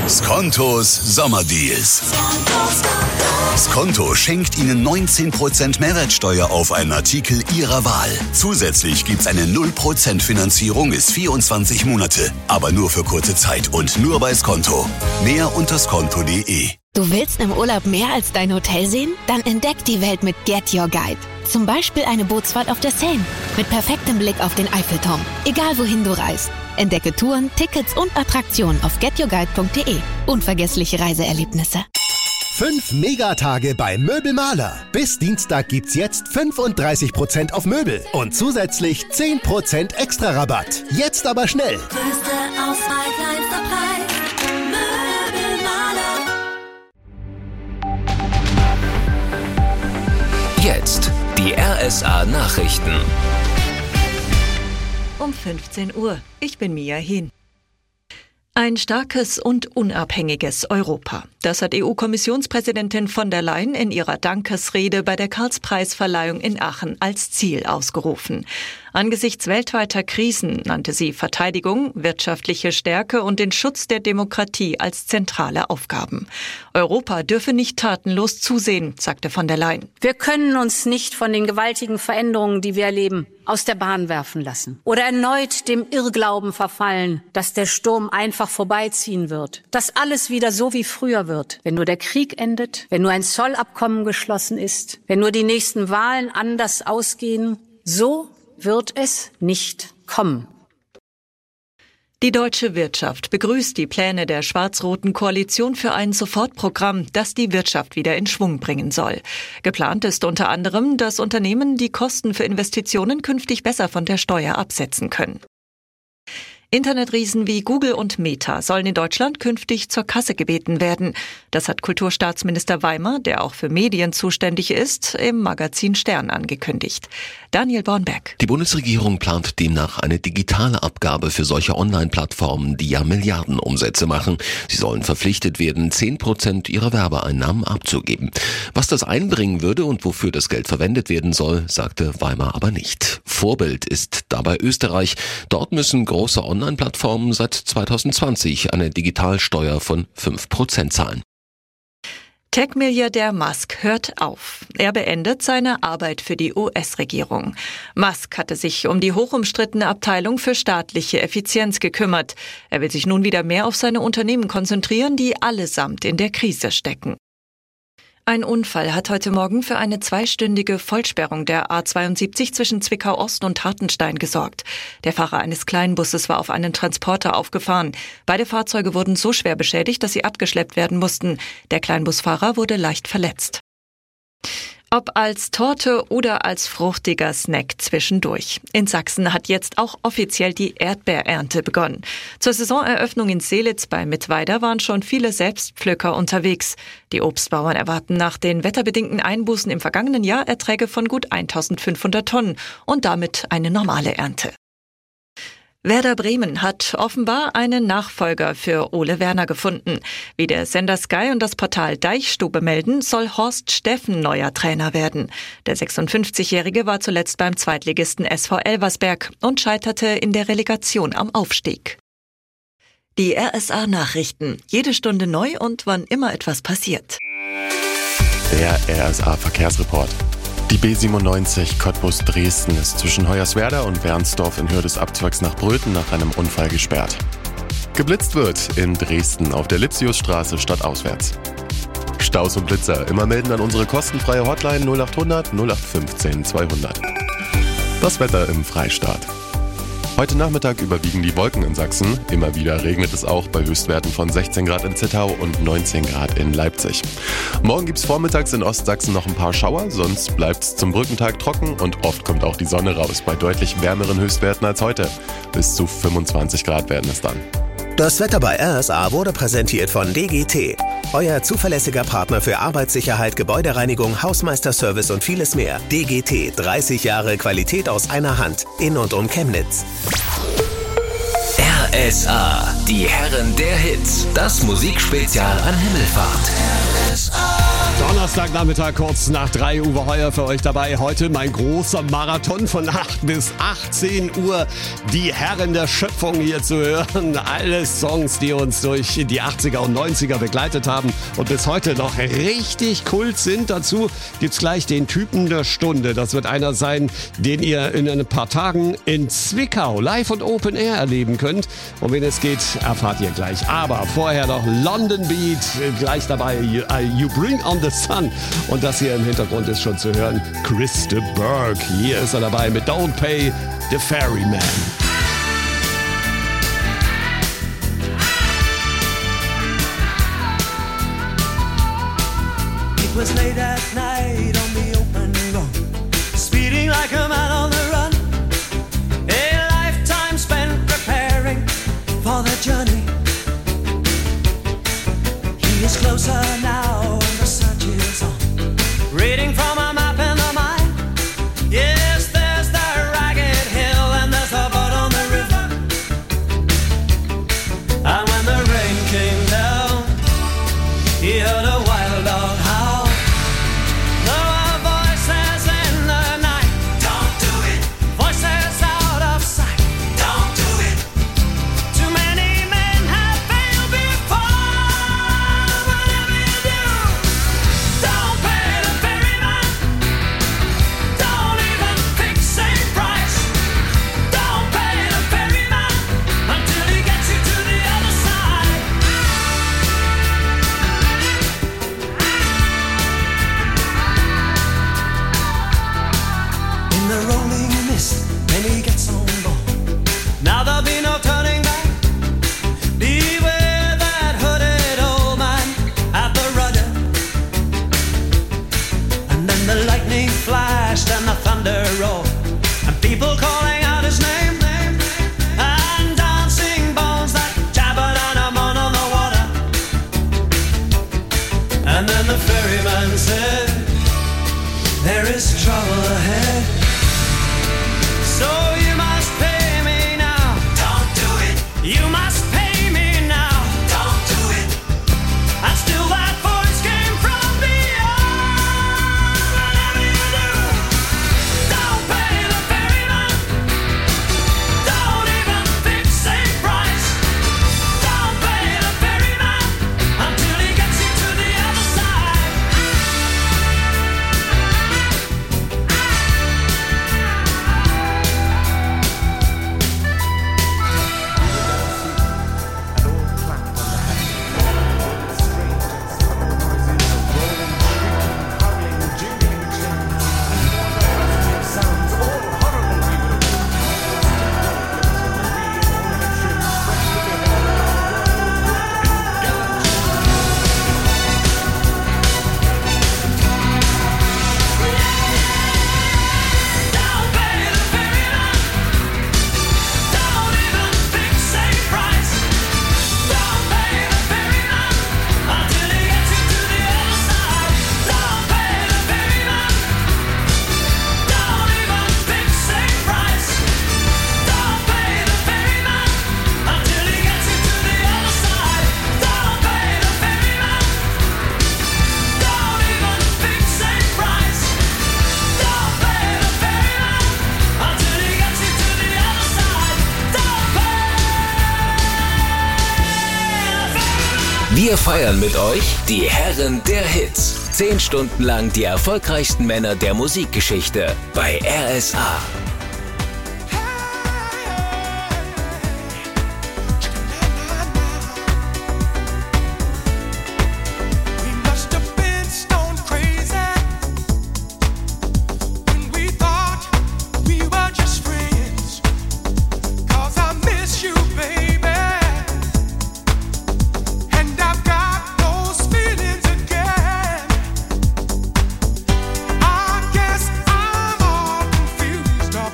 Skontos Sommerdeals. Skonto schenkt Ihnen 19% Mehrwertsteuer auf einen Artikel Ihrer Wahl. Zusätzlich gibt's eine 0% Finanzierung bis 24 Monate. Aber nur für kurze Zeit und nur bei Skonto. Mehr unter skonto.de. Du willst im Urlaub mehr als dein Hotel sehen? Dann entdeck die Welt mit Get Your Guide. Zum Beispiel eine Bootsfahrt auf der Seine mit perfektem Blick auf den Eiffelturm. Egal wohin du reist. Entdecke Touren, Tickets und Attraktionen auf getyourguide.de. Unvergessliche Reiseerlebnisse. 5 Megatage bei Möbelmaler. Bis Dienstag gibt's jetzt 35% auf Möbel und zusätzlich 10% extra Rabatt. Jetzt aber schnell. Größte Auswahl, kleinster Preis. Möbelmaler. Jetzt die RSA Nachrichten. Um 15 Uhr. Ich bin Mia Hehn. Ein starkes und unabhängiges Europa. Das hat EU-Kommissionspräsidentin von der Leyen in ihrer Dankesrede bei der Karlspreisverleihung in Aachen als Ziel ausgerufen. Angesichts weltweiter Krisen nannte sie Verteidigung, wirtschaftliche Stärke und den Schutz der Demokratie als zentrale Aufgaben. Europa dürfe nicht tatenlos zusehen, sagte von der Leyen. Wir können uns nicht von den gewaltigen Veränderungen, die wir erleben, aus der Bahn werfen lassen oder erneut dem Irrglauben verfallen, dass der Sturm einfach vorbeiziehen wird, dass alles wieder so wie früher wird, wenn nur der Krieg endet, wenn nur ein Zollabkommen geschlossen ist, wenn nur die nächsten Wahlen anders ausgehen. So wird es nicht kommen. Die deutsche Wirtschaft begrüßt die Pläne der schwarz-roten Koalition für ein Sofortprogramm, das die Wirtschaft wieder in Schwung bringen soll. Geplant ist unter anderem, dass Unternehmen die Kosten für Investitionen künftig besser von der Steuer absetzen können. Internetriesen wie Google und Meta sollen in Deutschland künftig zur Kasse gebeten werden. Das hat Kulturstaatsminister Weimer, der auch für Medien zuständig ist, im Magazin Stern angekündigt. Daniel Bornberg. Die Bundesregierung plant demnach eine digitale Abgabe für solche Online-Plattformen, die ja Milliardenumsätze machen. Sie sollen verpflichtet werden, 10% ihrer Werbeeinnahmen abzugeben. Was das einbringen würde und wofür das Geld verwendet werden soll, sagte Weimer aber nicht. Vorbild ist dabei Österreich. Dort müssen große Online-Plattformen seit 2020 eine Digitalsteuer von 5% zahlen. Tech-Milliardär Musk hört auf. Er beendet seine Arbeit für die US-Regierung. Musk hatte sich um die hochumstrittene Abteilung für staatliche Effizienz gekümmert. Er will sich nun wieder mehr auf seine Unternehmen konzentrieren, die allesamt in der Krise stecken. Ein Unfall hat heute Morgen für eine 2-stündige Vollsperrung der A72 zwischen Zwickau-Ost und Hartenstein gesorgt. Der Fahrer eines Kleinbusses war auf einen Transporter aufgefahren. Beide Fahrzeuge wurden so schwer beschädigt, dass sie abgeschleppt werden mussten. Der Kleinbusfahrer wurde leicht verletzt. Ob als Torte oder als fruchtiger Snack zwischendurch. In Sachsen hat jetzt auch offiziell die Erdbeerernte begonnen. Zur Saisoneröffnung in Seelitz bei Mittweida waren schon viele Selbstpflücker unterwegs. Die Obstbauern erwarten nach den wetterbedingten Einbußen im vergangenen Jahr Erträge von gut 1500 Tonnen und damit eine normale Ernte. Werder Bremen hat offenbar einen Nachfolger für Ole Werner gefunden. Wie der Sender Sky und das Portal Deichstube melden, soll Horst Steffen neuer Trainer werden. Der 56-Jährige war zuletzt beim Zweitligisten SV Elversberg und scheiterte in der Relegation am Aufstieg. Die RSA Nachrichten. Jede Stunde neu und wann immer etwas passiert. Der RSA Verkehrsreport. Die B97 Cottbus-Dresden ist zwischen Hoyerswerda und Bernsdorf in Höhe des Abzweigs nach Bröthen nach einem Unfall gesperrt. Geblitzt wird in Dresden auf der Lipsiusstraße stadtauswärts. Staus und Blitzer immer melden an unsere kostenfreie Hotline 0800 0815 200. Das Wetter im Freistaat. Heute Nachmittag überwiegen die Wolken in Sachsen. Immer wieder regnet es auch bei Höchstwerten von 16 Grad in Zittau und 19 Grad in Leipzig. Morgen gibt es vormittags in Ostsachsen noch ein paar Schauer, sonst bleibt es zum Brückentag trocken und oft kommt auch die Sonne raus bei deutlich wärmeren Höchstwerten als heute. Bis zu 25 Grad werden es dann. Das Wetter bei RSA wurde präsentiert von DGT. Euer zuverlässiger Partner für Arbeitssicherheit, Gebäudereinigung, Hausmeisterservice und vieles mehr. DGT, 30 Jahre Qualität aus einer Hand. In und um Chemnitz. RSA, die Herren der Hits. Das Musikspezial an Himmelfahrt. RSA. Donnerstagnachmittag kurz nach 3 Uwe Heuer für euch dabei. Heute mein großer Marathon von 8 bis 18 Uhr. Die Herren der Schöpfung hier zu hören. Alle Songs, die uns durch die 80er und 90er begleitet haben und bis heute noch richtig Kult sind. Dazu gibt's gleich den Typen der Stunde. Das wird einer sein, den ihr in ein paar Tagen in Zwickau live und Open Air erleben könnt. Um wen es geht, erfahrt ihr gleich. Aber vorher noch London Beat, gleich dabei You Bring on the Sun. Und das hier im Hintergrund ist schon zu hören, Chris de Burgh. Hier ist er dabei mit Don't Pay the Ferryman. It was late at night on the open road, speeding like a man on the run. A lifetime spent preparing for the journey. He is closer now and the search is on, reading from a map in the mind. Yes, there's the ragged hill and there's a boat on the river. And when the rain came down, he heard a wild dog howl. There were voices in the night. Don't do it. Voices out of sight. Don't do it. Too many men have failed before. Whatever you do, don't pay the ferryman. Don't even fix a price. Don't pay the ferryman until he gets you to the other side. In the rolling mist, when he gets on board, now there'll be no turning back. Beware that hooded old man at the rudder. And then the lightning flashed and the thunder roared, and people calling out his name, and dancing bones that jabbered on him on the water. And then the ferryman said, there is trouble ahead. So you must pay me now. Don't do it. You must pay me now. Don't do it. And still that voice came from beyond. Whatever you do, don't pay the ferryman. Don't even fix a price. Don't pay the ferryman until he gets you to the other side. Don't pay the ferryman. Don't even fix a price. Don't pay the ferryman until he gets you to the other side. Don't pay the ferryman. Don't even fix a price. Don't pay the ferryman until he gets you to the other side. Don't pay the ferryman. Don't even fix a price. Don't pay the ferryman until he gets you to the other side. Don't pay the ferryman. Wir feiern mit euch die Herren der Hits. 10 Stunden lang die erfolgreichsten Männer der Musikgeschichte bei RSA. We must have been stone crazy when we thought we were just friends. 'Cause I miss you, baby, and I've got those feelings again. I guess I'm all confused.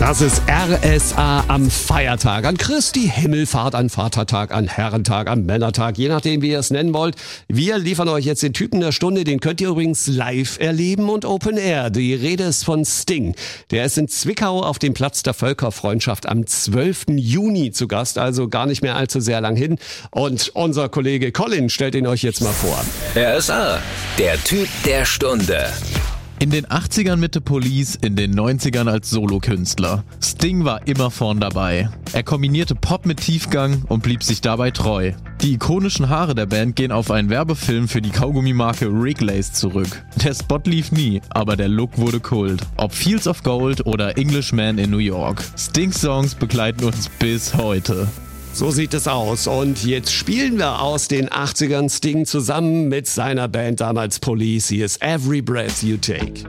Das ist RSA am Feiertag, an Christi Himmelfahrt, an Vatertag, an Herrentag, am Männertag, je nachdem, wie ihr es nennen wollt. Wir liefern euch jetzt den Typen der Stunde, den könnt ihr übrigens live erleben und Open Air. Die Rede ist von Sting. Der ist in Zwickau auf dem Platz der Völkerfreundschaft am 12. Juni zu Gast, also gar nicht mehr allzu sehr lang hin. Und unser Kollege Colin stellt ihn euch jetzt mal vor. RSA, der Typ der Stunde. In den 80ern mit The Police, in den 90ern als Solokünstler. Sting war immer vorn dabei. Er kombinierte Pop mit Tiefgang und blieb sich dabei treu. Die ikonischen Haare der Band gehen auf einen Werbefilm für die Kaugummimarke Wrigley's zurück. Der Spot lief nie, aber der Look wurde Kult. Ob Fields of Gold oder Englishman in New York. Stings Songs begleiten uns bis heute. So sieht es aus. Und jetzt spielen wir aus den 80ern Sting zusammen mit seiner Band damals Police. Hier ist Every Breath You Take.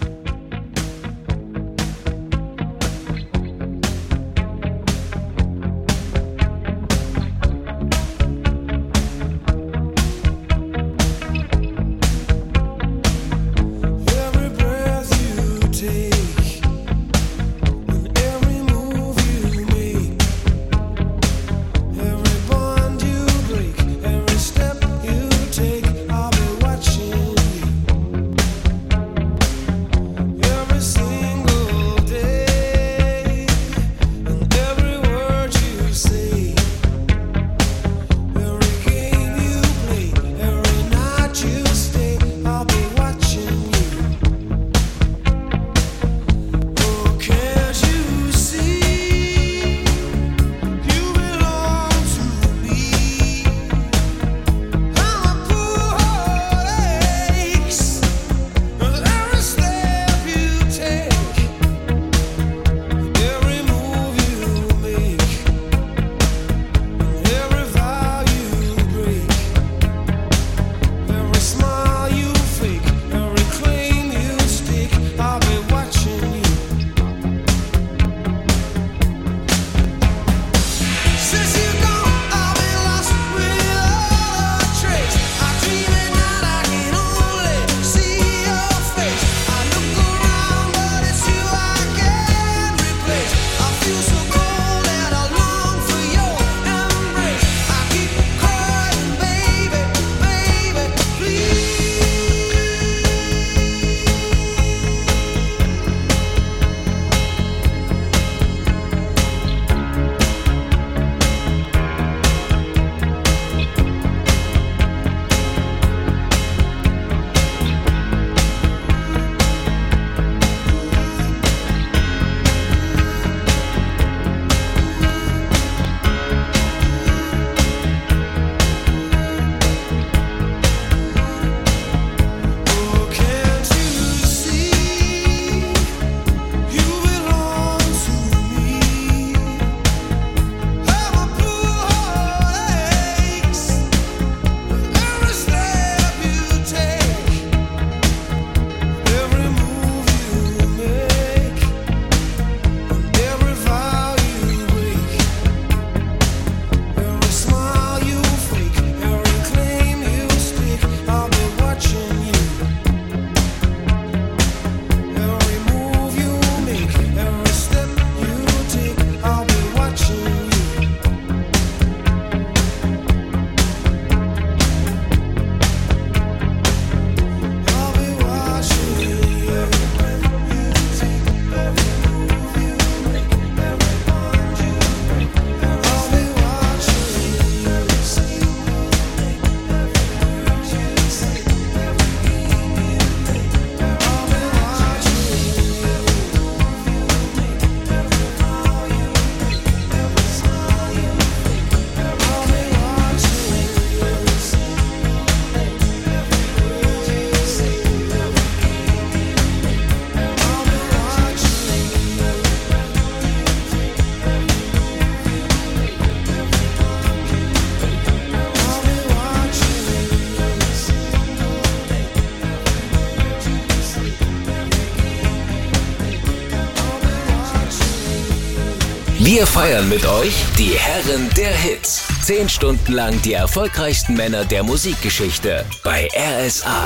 Wir feiern mit euch die Herren der Hits. 10 Stunden lang die erfolgreichsten Männer der Musikgeschichte bei RSA.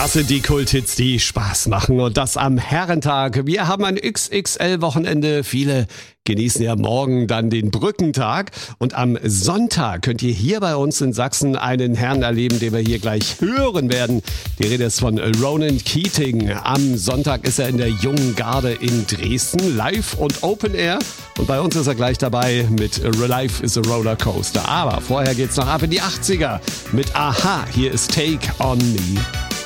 Das sind die Kulthits, die Spaß machen und das am Herrentag. Wir haben ein XXL-Wochenende. Viele genießen ja morgen dann den Brückentag. Und am Sonntag könnt ihr hier bei uns in Sachsen einen Herrn erleben, den wir hier gleich hören werden. Die Rede ist von Ronan Keating. Am Sonntag ist er in der Jungen Garde in Dresden, live und Open Air. Und bei uns ist er gleich dabei mit Life is a Roller Coaster. Aber vorher geht's noch ab in die 80er mit Aha. Hier ist Take on Me.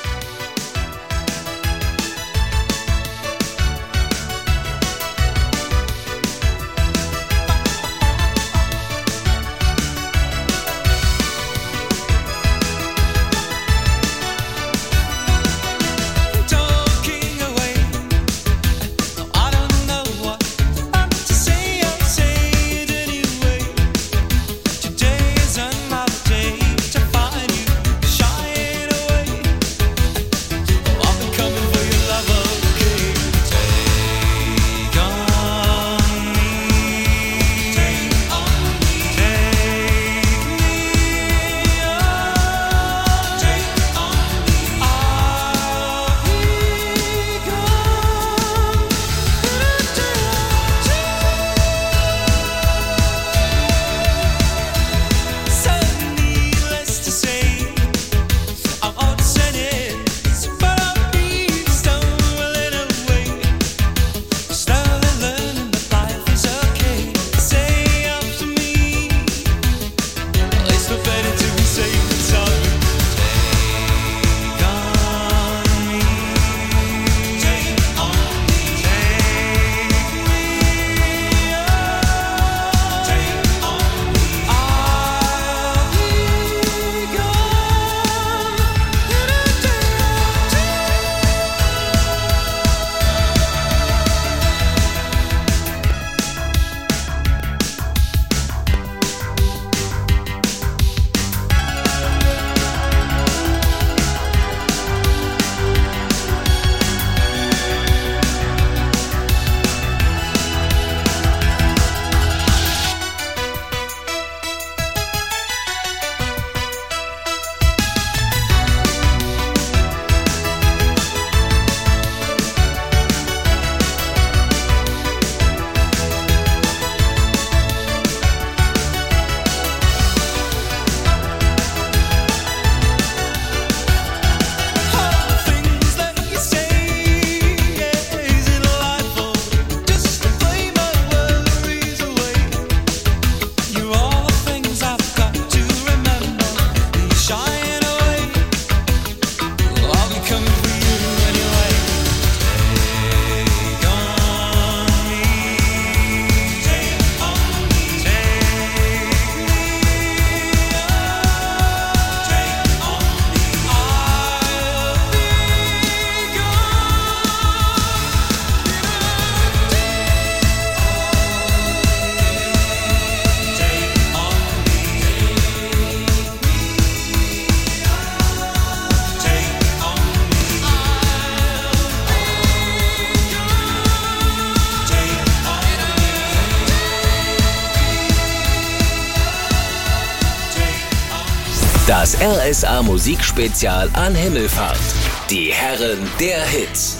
Das RSA Musikspezial an Himmelfahrt. Die Herren der Hits.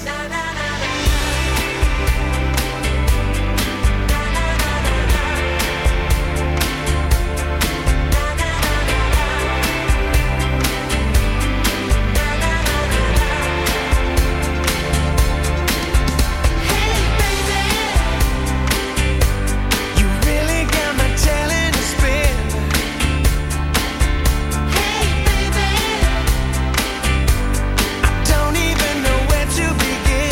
Don't even know where to begin.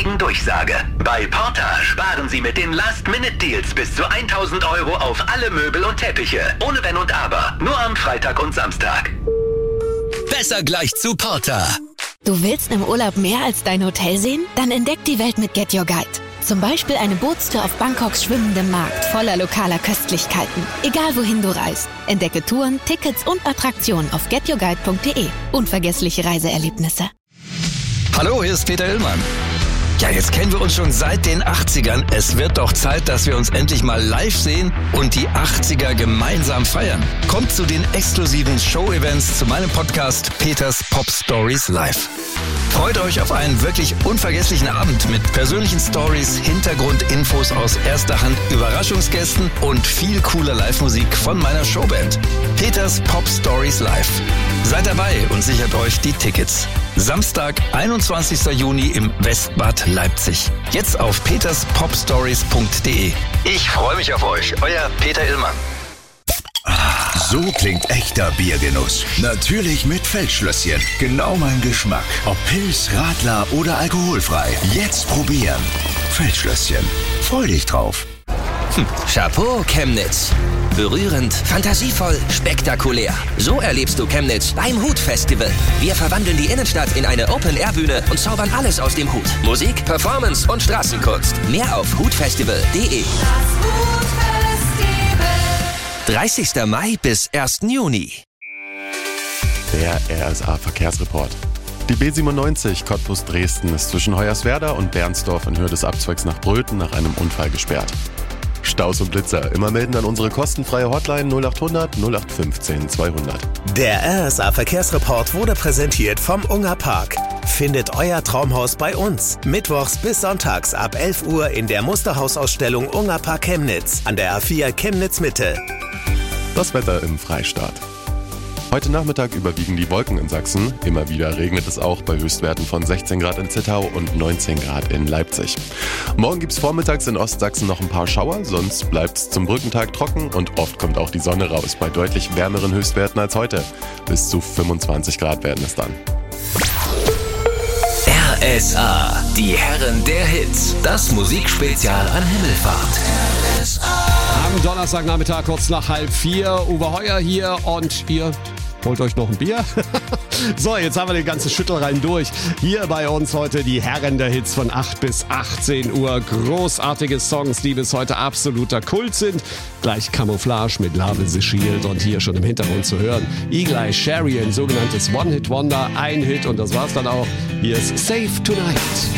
richtigen Durchsage. Bei Porter sparen Sie mit den Last-Minute-Deals bis zu 1.000 € auf alle Möbel und Teppiche. Ohne Wenn und Aber. Nur am Freitag und Samstag. Besser gleich zu Porter. Du willst im Urlaub mehr als dein Hotel sehen? Dann entdeck die Welt mit Get Your Guide. Zum Beispiel eine Bootstour auf Bangkoks schwimmendem Markt voller lokaler Köstlichkeiten. Egal wohin du reist. Entdecke Touren, Tickets und Attraktionen auf getyourguide.de. Unvergessliche Reiseerlebnisse. Hallo, hier ist Peter Illmann. Ja, jetzt kennen wir uns schon seit den 80ern. Es wird doch Zeit, dass wir uns endlich mal live sehen und die 80er gemeinsam feiern. Kommt zu den exklusiven Show-Events zu meinem Podcast Peters Pop Stories Live. Freut euch auf einen wirklich unvergesslichen Abend mit persönlichen Stories, Hintergrundinfos aus erster Hand, Überraschungsgästen und viel cooler Live-Musik von meiner Showband. Peters Pop Stories Live. Seid dabei und sichert euch die Tickets. Samstag, 21. Juni im Westbad Leipzig. Jetzt auf peterspopstories.de. Ich freue mich auf euch. Euer Peter Illmann. So klingt echter Biergenuss. Natürlich mit Feldschlösschen. Genau mein Geschmack. Ob Pils, Radler oder alkoholfrei. Jetzt probieren. Feldschlösschen. Freu dich drauf. Chapeau, Chemnitz. Berührend, fantasievoll, spektakulär. So erlebst du Chemnitz beim Hut-Festival. Wir verwandeln die Innenstadt in eine Open-Air-Bühne und zaubern alles aus dem Hut. Musik, Performance und Straßenkunst. Mehr auf hutfestival.de. 30. Mai bis 1. Juni. Der RSA-Verkehrsreport. Die B97 Cottbus-Dresden ist zwischen Hoyerswerda und Bernsdorf in Höhe des Abzweigs nach Bröthen nach einem Unfall gesperrt. Staus und Blitzer. Immer melden an unsere kostenfreie Hotline 0800 0815 200. Der RSA-Verkehrsreport wurde präsentiert vom Unger Park. Findet euer Traumhaus bei uns. Mittwochs bis sonntags ab 11 Uhr in der Musterhausausstellung Unger Park Chemnitz an der A4 Chemnitz Mitte. Das Wetter im Freistaat. Heute Nachmittag überwiegen die Wolken in Sachsen. Immer wieder regnet es auch bei Höchstwerten von 16 Grad in Zittau und 19 Grad in Leipzig. Morgen gibt es vormittags in Ostsachsen noch ein paar Schauer, sonst bleibt es zum Brückentag trocken und oft kommt auch die Sonne raus bei deutlich wärmeren Höchstwerten als heute. Bis zu 25 Grad werden es dann. RSA, die Herren der Hits. Das Musikspezial an Himmelfahrt. Am Donnerstagnachmittag kurz nach 3:30. Uwe Heuer hier und ihr holt euch noch ein Bier. So, jetzt haben wir den ganzen Schüttelrein durch. Hier bei uns heute die Herren der Hits von 8 bis 18 Uhr. Großartige Songs, die bis heute absoluter Kult sind. Gleich Camouflage mit Love is a Shield und hier schon im Hintergrund zu hören. Eagle Eye Cherry, ein sogenanntes One-Hit-Wonder. Ein Hit und das war's dann auch. Hier ist Save Tonight.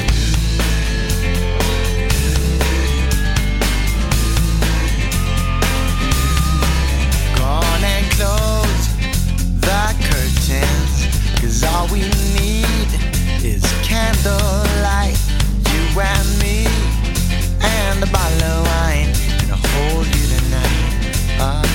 All we need is candlelight, you and me, and a bottle of wine, and I'll hold you tonight.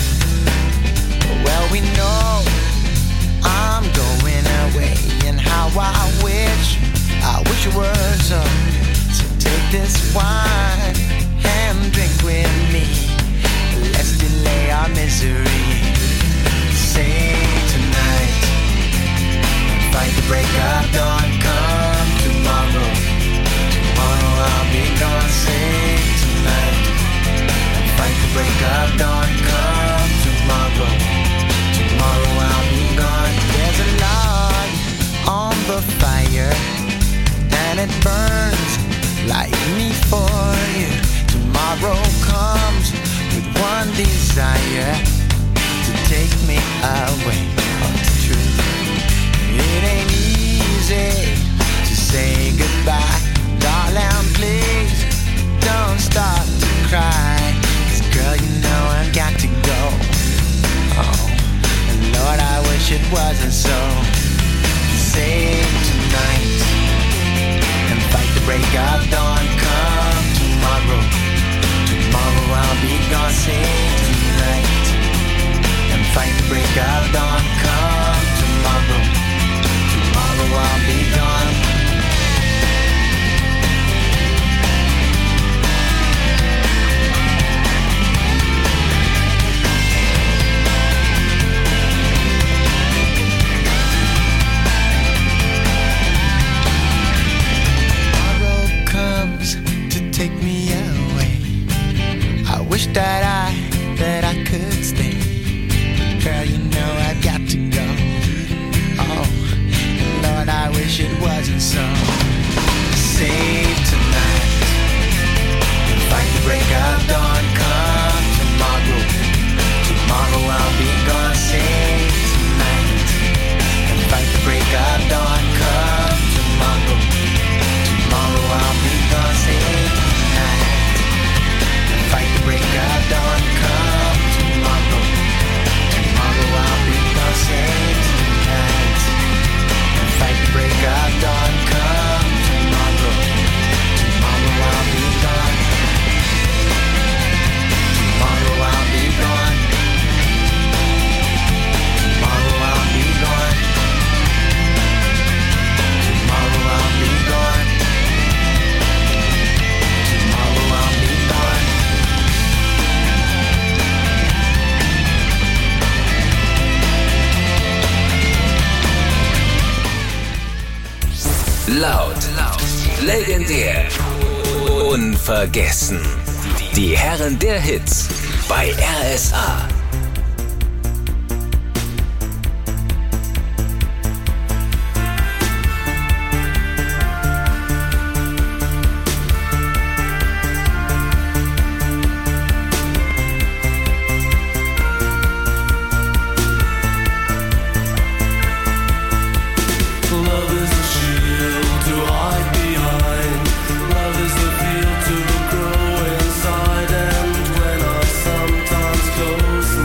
Well, we know I'm going away, and how I wish it were so. So take this wine and drink with me. Let's delay our misery. Say tonight. Fight the break of dawn, come tomorrow. Tomorrow I'll be gone, sing tonight. Fight the break of dawn, come tomorrow. Tomorrow I'll be gone. There's a log on the fire, and it burns like me for you. Tomorrow comes with one desire, to take me away from the truth. It ain't easy to say goodbye. Darling, please don't start to cry. 'Cause girl, you know I've got to go. Oh, and Lord, I wish it wasn't so. Save tonight and fight the break of dawn. Come tomorrow. Tomorrow I'll be gone. Save tonight and fight the break of dawn. Come tomorrow. Tomorrow I'll be gone. Tomorrow that I could stay. Girl, you know I've got to go. Oh, Lord, I wish it wasn't so. Save tonight, fight the break of dawn. Come tomorrow, tomorrow I'll be gone. Save tonight, and fight the break of dawn. Come tomorrow, tomorrow I'll be gone. Save tonight, and fight the break of dawn. Come tomorrow, tomorrow I'll be gone. Save tonight, and fight the break of dawn. Come tomorrow, tomorrow I'll be gone. Tomorrow I'll be gone. Tomorrow I'll be gone. Tomorrow I'll be gone. Tomorrow I'll be gone. Laut, legendär, unvergessen. Die Herren der Hits bei RSA. Love is a shield to hide behind. Love is the field to grow inside. And when I sometimes close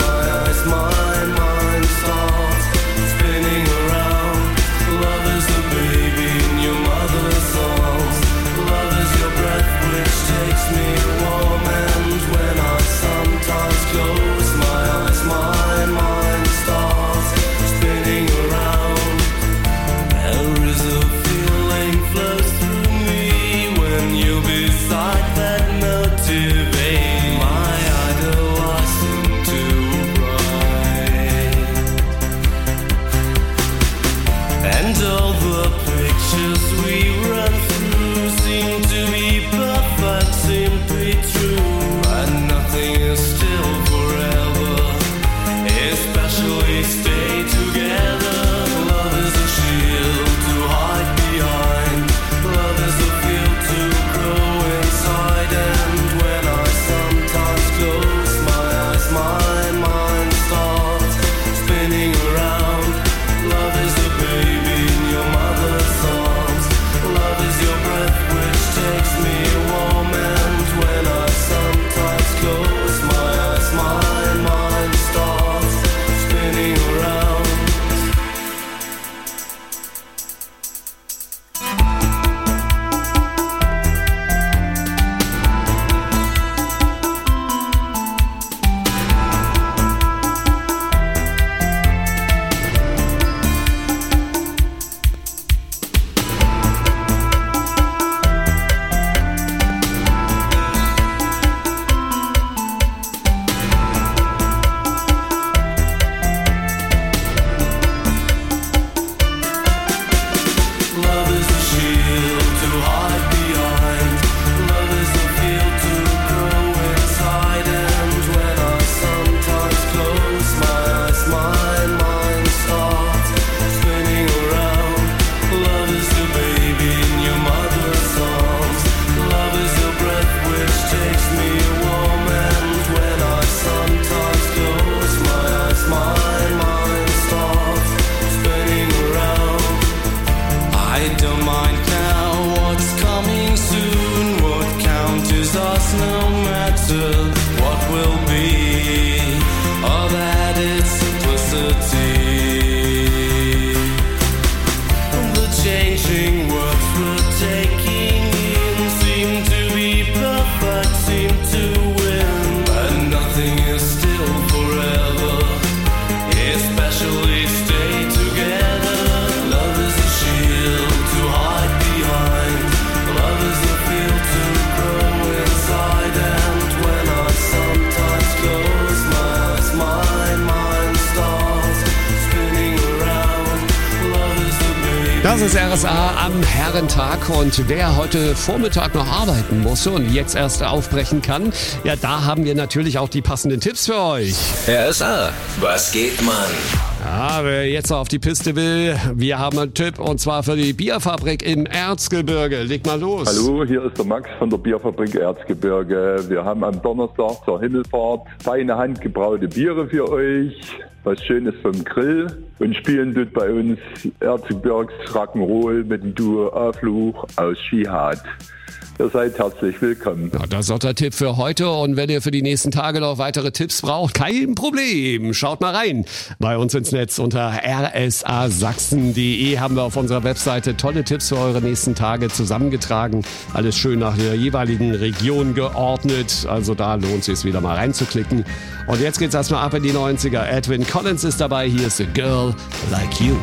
Das ist RSA am Herrentag und wer heute Vormittag noch arbeiten musste und jetzt erst aufbrechen kann, ja, da haben wir natürlich auch die passenden Tipps für euch. RSA, was geht, Mann? Ja, wer jetzt auf die Piste will, wir haben einen Tipp und zwar für die Bierfabrik im Erzgebirge. Leg mal los. Hallo, hier ist der Max von der Bierfabrik Erzgebirge. Wir haben am Donnerstag zur Himmelfahrt feine handgebraute Biere für euch, was Schönes vom Grill und spielen dort bei uns Erzgebirgs Rock'n'Roll mit dem Duo A-Fluch aus Skihard. Ihr seid herzlich willkommen. Ja, das ist auch der Tipp für heute und wenn ihr für die nächsten Tage noch weitere Tipps braucht, kein Problem. Schaut mal rein bei uns ins Netz unter rsasachsen.de haben wir auf unserer Webseite tolle Tipps für eure nächsten Tage zusammengetragen. Alles schön nach der jeweiligen Region geordnet, also da lohnt es sich wieder mal reinzuklicken. Und jetzt geht's erstmal ab in die 90er. Edwin Collins ist dabei, hier ist A Girl Like You.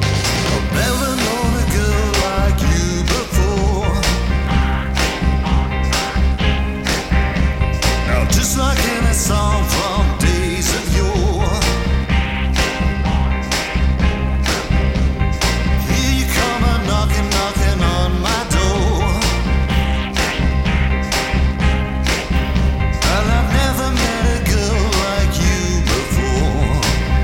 Just like in a song from days of yore. Here you come a knocking, knocking on my door. And I've never met a girl like you before.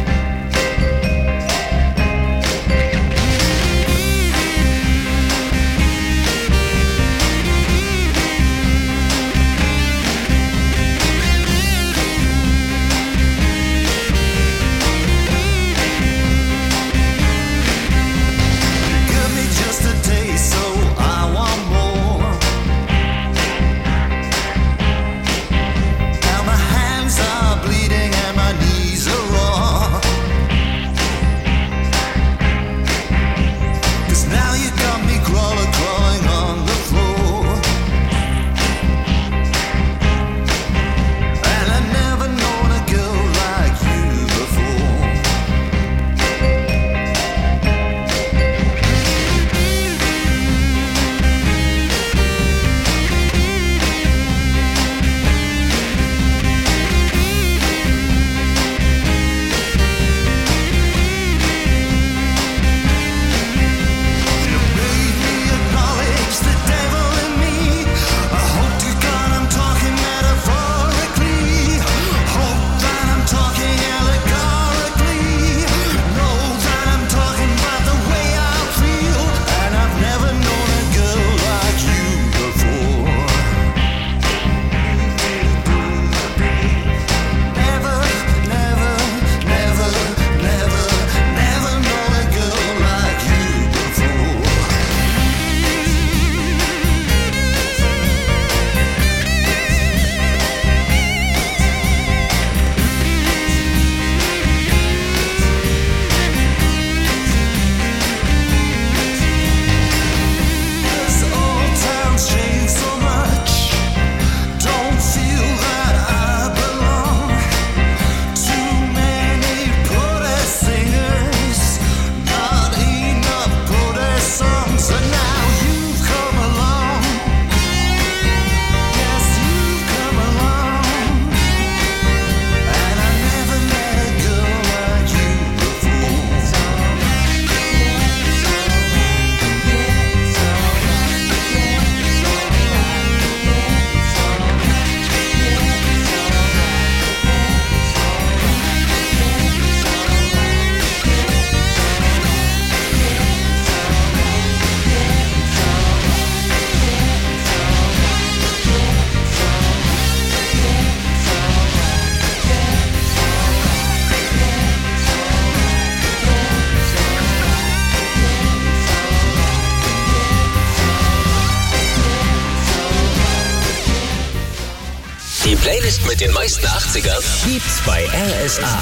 Die Playlist mit den meisten 80ern gibt's bei RSA.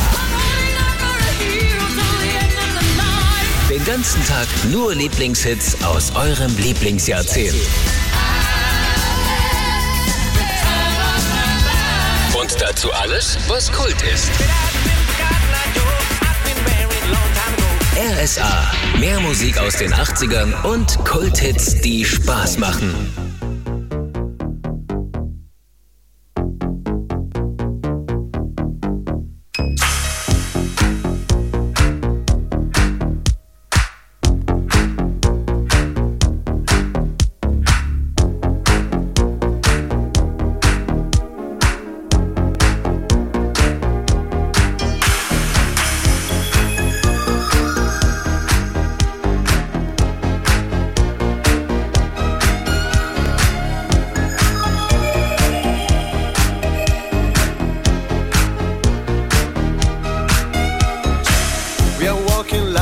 Den ganzen Tag nur Lieblingshits aus eurem Lieblingsjahrzehnt. Und dazu alles, was Kult ist. RSA. Mehr Musik aus den 80ern und Kulthits, die Spaß machen.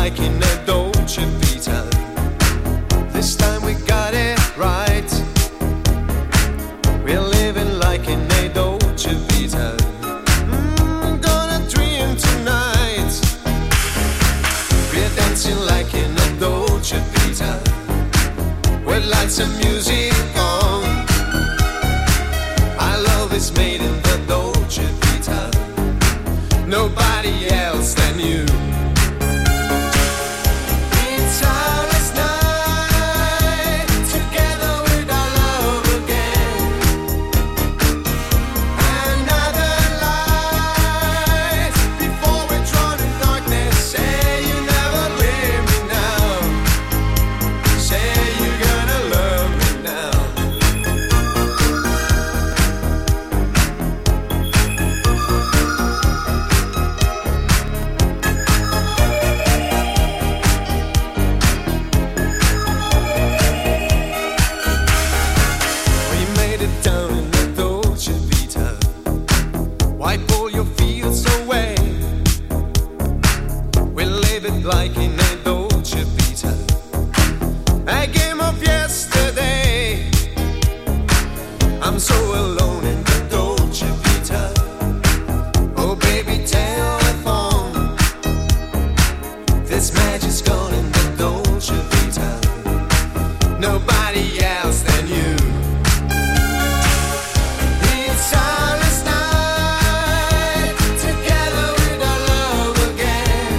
like in a Dolce Vita. This time we got it right. We're living like in a Dolce Vita. Gonna dream tonight. We're dancing like in a Dolce Vita. With lights and music on. Our love is made in the Dolce Vita. Nobody else than you. It's our last night together with our love again. Another light before we're drawn in darkness. Say you never leave me now. Say you're gonna love me now. We made it down in the Dolce Vita. Wipe all your fears away. We live it like in a Dolce Vita. A game of yesterday. I'm so alone in the Dolce Vita. Oh baby, telephone. This magic's gone in the Dolce Vita. Nobody else than you. It's our last night together with our love again.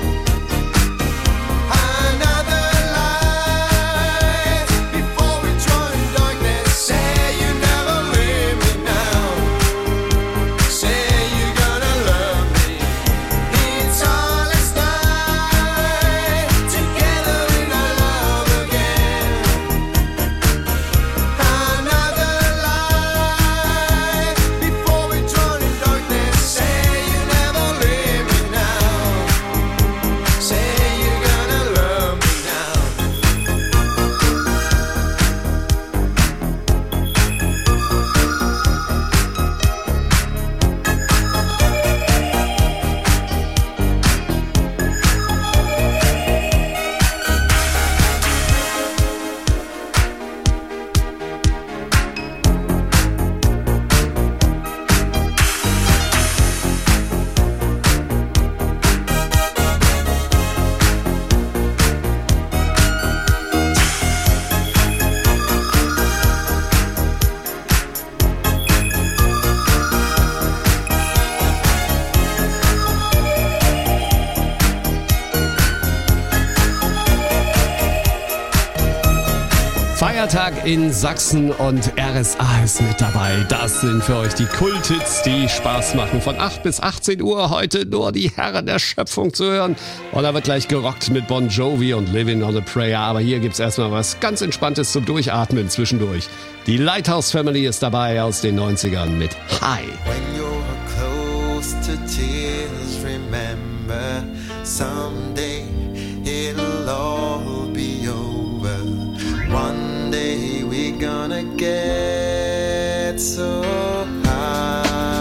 Another light before we join darkness. Say you never leave me now. Say you're gonna love me. It's our last night together with our love again. Another light before we drown in darkness. Say you never leave me now. Say you're gonna love me now. Feiertag in Sachsen und RSA ist mit dabei. Das sind für euch die Kulthits, die Spaß machen. Von 8 bis 18 Uhr heute nur die Herren der Schöpfung zu hören. Und da wird gleich gerockt mit Bon Jovi und Living on a Prayer. Aber hier gibt's erstmal was ganz Entspanntes zum Durchatmen zwischendurch. Die Lighthouse Family ist dabei aus den 90ern mit High. When you're close to tears, remember someday it'll all be over. One day we're gonna get so high.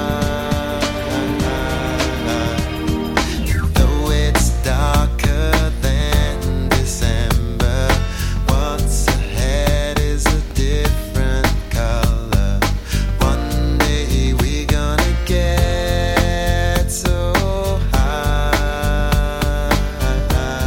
Though it's darker than December, what's ahead is a different color. One day we're gonna get so high.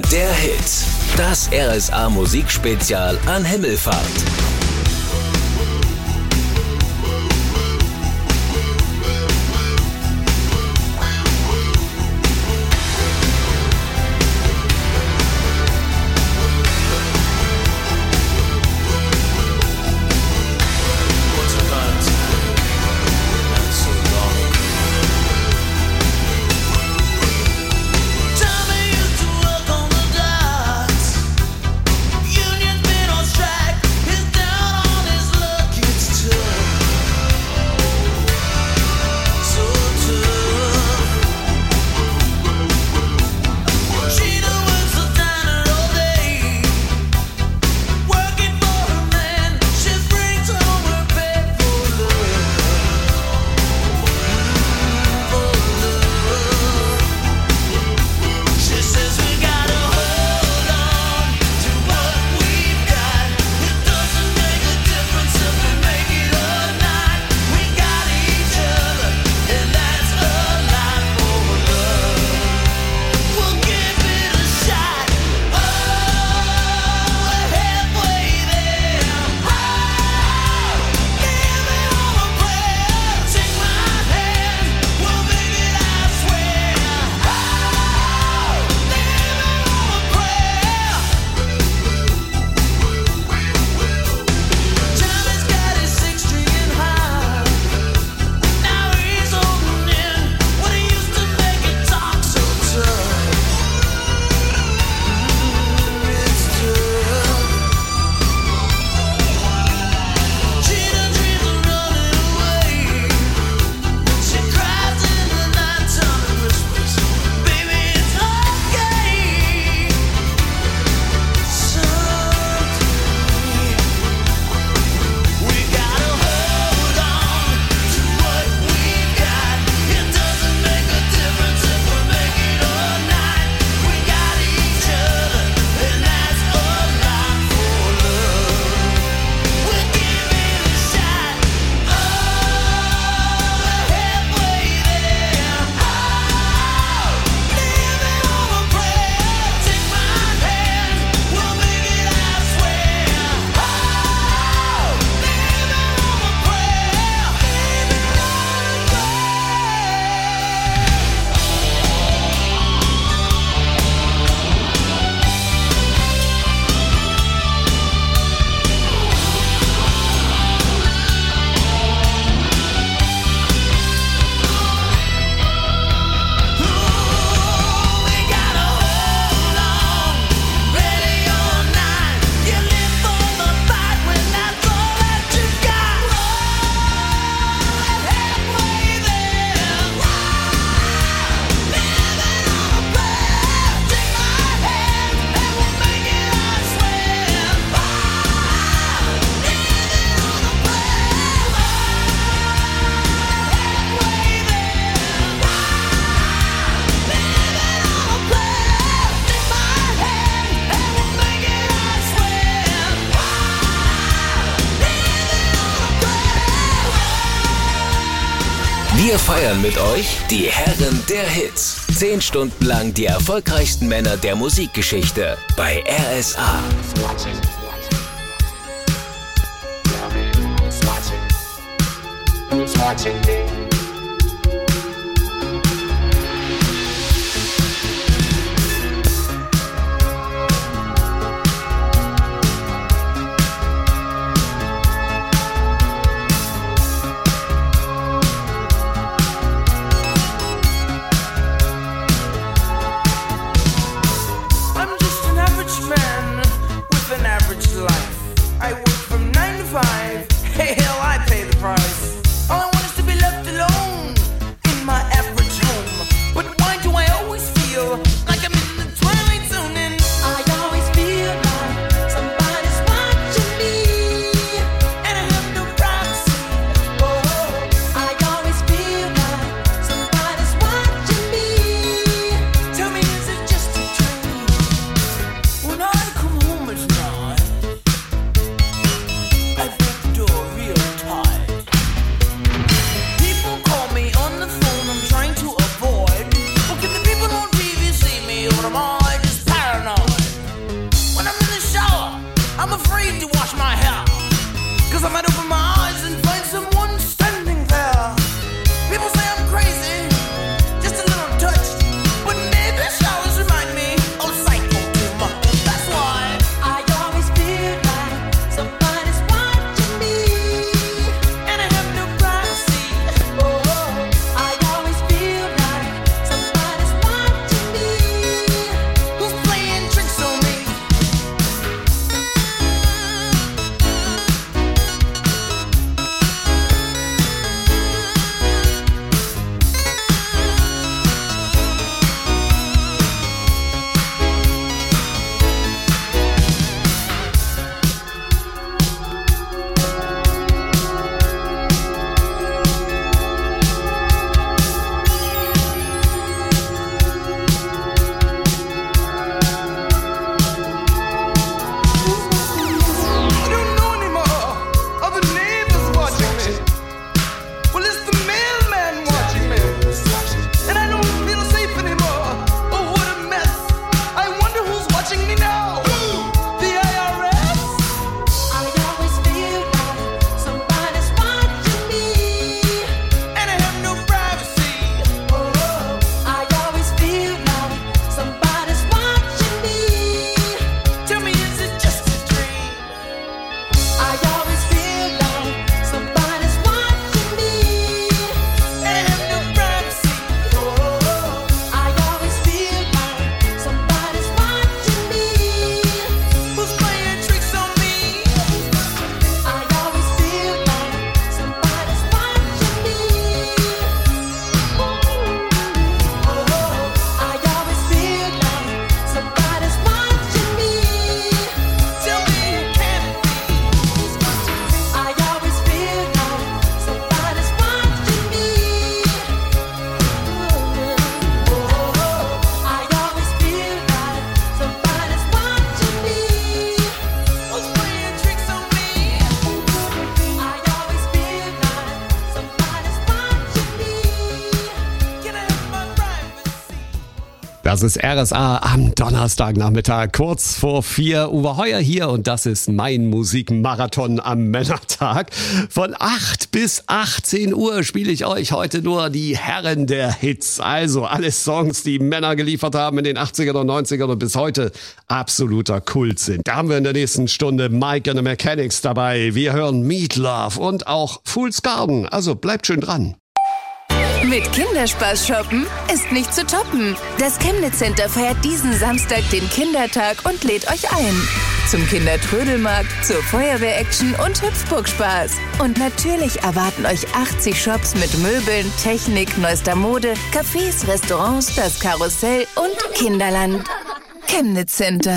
der Hit. Das RSA-Musikspezial an Himmelfahrt. Union's been on strike. His down on his luck. It's tough. So tough. Gina works the diner all day. Working for her man. She brings home her bed for love. She says we gotta hold on to what we've got. It doesn't make a difference if we make it or not. We got each other, and that's a lot for love. We'll give it a shot. Oh, we're halfway there. Oh, give me all a prayer. Take my hand, we'll make it, I swear. Oh, give me all a prayer. Johnny's got his six string high. Now he's holding in what he used to make it talk so tough. It's tough. Gina dreams of running away. She cries in the nighttime and whispers, "Baby, it's okay. Someday we gotta hold on to what we've got. It doesn't make a difference if we make it or not. We got each other, and that's a lot for love. We'll give it a shot. Oh, we're halfway there. Oh, give me all a prayer. Take my hand, we'll make it, I swear. Oh, give me all a prayer. We gotta hold on, ready or not. You live for the fight when that's all that you got. Oh, we're halfway there. Living on a prayer. Take my hand and we'll make it, I swear. Living on a prayer. Halfway there. Living on a prayer. Take my hand and we'll make it, I swear. Wir feiern mit euch die Herren der Hits. 10 Stunden lang die erfolgreichsten Männer der Musikgeschichte bei RSA. I'm just an average man with an average life. I work from 9 to 5. Hey, hell, I pay the price. All I want is to be left alone in my average home. But why do I always feel like I'm in the twilight zone? And I always feel like somebody's watching me, and I have no privacy. Oh, I always feel like somebody's watching me. Tell me, is it just a dream? When I come home at night, to wash my hair. 'Cause I might open my eyes and find someone standing there. People say I'm crazy, just a little touch, but maybe showers remind me of psycho too much. That's why I always feel like somebody's watching me, and I have no privacy. Oh, I always feel like somebody's watching me, who's playing tricks on me. I don't know anymore. Are the neighbors watching me? Well, it's the mailman watching me. And I don't feel safe anymore. Oh, what a mess. I wonder who's watching me now. The IRS? I always feel like somebody's watching me, and I have no privacy. Oh, I always feel like somebody's watching me. Tell me, is it just a dream? I always feel like somebody's watching me, and I have no privacy. Oh, I always feel like somebody's watching me, who's playing tricks on me. I always feel like somebody's watching me. Oh, I always feel like somebody's watching me. Tell me, can it be? I always feel like somebody's watching me. I always feel like somebody's watching me, who's playing tricks on me. I always feel like somebody's watching me. Can I have my privacy? Das ist RSA am Donnerstagnachmittag, kurz vor 4. Uwe Heuer hier und das ist mein Musikmarathon am Männertag. Von 8 bis 18 Uhr spiele ich euch heute nur die Herren der Hits. Also alle Songs, die Männer geliefert haben in den 80ern und 90ern und bis heute absoluter Kult sind. Da haben wir in der nächsten Stunde Mike and the Mechanics dabei. Wir hören Meat Love und auch Fool's Garden. Also bleibt schön dran. Mit Kinderspaß shoppen ist nicht zu toppen. Das Chemnitz Center feiert diesen Samstag den Kindertag und lädt euch ein. Zum Kindertrödelmarkt, zur Feuerwehr-Action und Hüpfburgspaß. Und natürlich erwarten euch 80 Shops mit Möbeln, Technik, neuester Mode, Cafés, Restaurants, das Karussell und Kinderland. Chemnitz Center.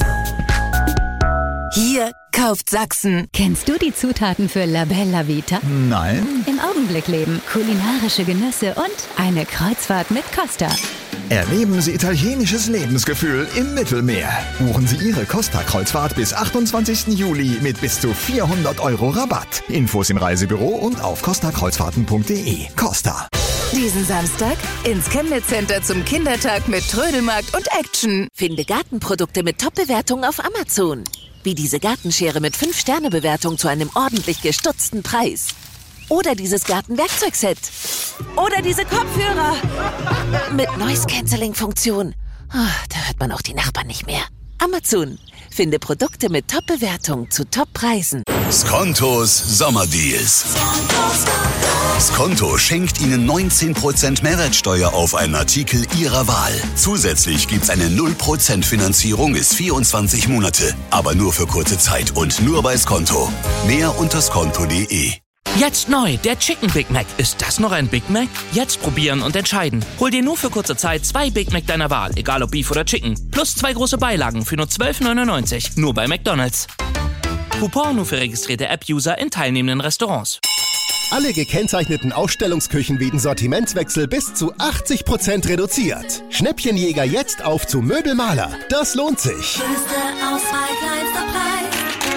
Hier kauft Sachsen. Kennst du die Zutaten für La Bella Vita? Nein. Im Augenblick leben, kulinarische Genüsse und eine Kreuzfahrt mit Costa. Erleben Sie italienisches Lebensgefühl im Mittelmeer. Buchen Sie Ihre Costa-Kreuzfahrt bis 28. Juli mit bis zu 400 € Rabatt. Infos im Reisebüro und auf costakreuzfahrten.de. Costa. Diesen Samstag ins Chemnitz Center zum Kindertag mit Trödelmarkt und Action. Finde Gartenprodukte mit Top-Bewertungen auf Amazon. Wie diese Gartenschere mit 5-Sterne-Bewertung zu einem ordentlich gestutzten Preis. Oder dieses Gartenwerkzeugset. Oder diese Kopfhörer. Mit Noise-Canceling-Funktion. Da hört man auch die Nachbarn nicht mehr. Amazon. Finde Produkte mit Top-Bewertung zu Top-Preisen. Skontos Sommerdeals. Skonto schenkt Ihnen 19% Mehrwertsteuer auf einen Artikel Ihrer Wahl. Zusätzlich gibt's eine 0% Finanzierung bis 24 Monate. Aber nur für kurze Zeit und nur bei Skonto. Mehr unter skonto.de. Jetzt neu, der Chicken Big Mac. Ist das noch ein Big Mac? Jetzt probieren und entscheiden. Hol dir nur für kurze Zeit 2 Big Mac deiner Wahl, egal ob Beef oder Chicken. Plus 2 große Beilagen für nur 12,99. Nur bei McDonald's. Coupon nur für registrierte App-User in teilnehmenden Restaurants. Alle gekennzeichneten Ausstellungsküchen bieten Sortimentswechsel bis zu 80% reduziert. Schnäppchenjäger jetzt auf zu Möbelmaler. Das lohnt sich. Größte Auswahl, kleinster Preis.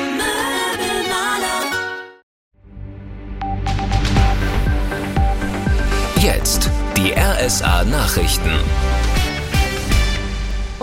Möbelmaler. Jetzt die RSA Nachrichten.